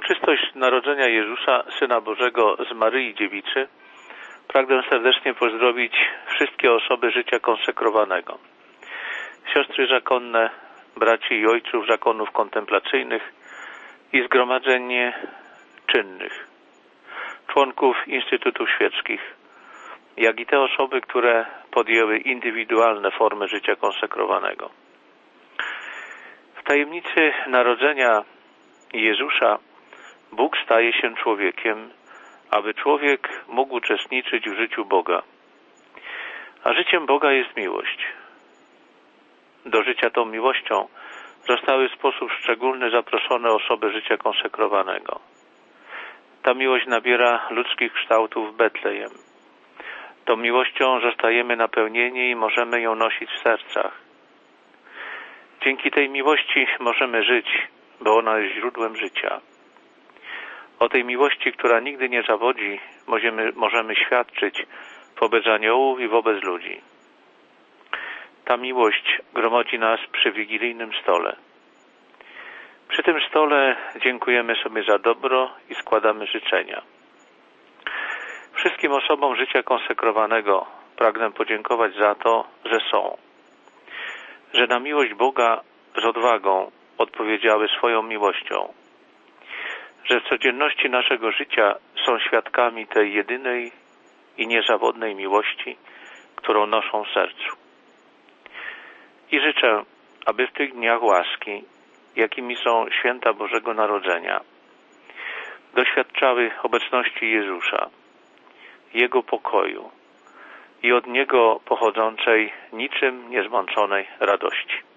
uroczystość narodzenia Jezusa, Syna Bożego z Maryi Dziewicy, pragnę serdecznie pozdrowić wszystkie osoby życia konsekrowanego. Siostry zakonne, braci i ojców zakonów kontemplacyjnych i zgromadzenie czynnych, członków instytutów świeckich, jak i te osoby, które podjęły indywidualne formy życia konsekrowanego. W tajemnicy narodzenia Jezusa Bóg staje się człowiekiem, aby człowiek mógł uczestniczyć w życiu Boga. A życiem Boga jest miłość. Do życia tą miłością zostały w sposób szczególny zaproszone osoby życia konsekrowanego. Ta miłość nabiera ludzkich kształtów w Betlejem. Tą miłością zostajemy napełnieni i możemy ją nosić w sercach. Dzięki tej miłości możemy żyć, bo ona jest źródłem życia. O tej miłości, która nigdy nie zawodzi, możemy świadczyć wobec aniołów i wobec ludzi. Ta miłość gromadzi nas przy wigilijnym stole. Przy tym stole dziękujemy sobie za dobro i składamy życzenia. Wszystkim osobom życia konsekrowanego pragnę podziękować za to, że są. Że na miłość Boga z odwagą odpowiedziały swoją miłością. Że w codzienności naszego życia są świadkami tej jedynej i niezawodnej miłości, którą noszą w sercu. I życzę, aby w tych dniach łaski, jakimi są święta Bożego Narodzenia, doświadczały obecności Jezusa, Jego pokoju i od Niego pochodzącej niczym niezmąconej radości.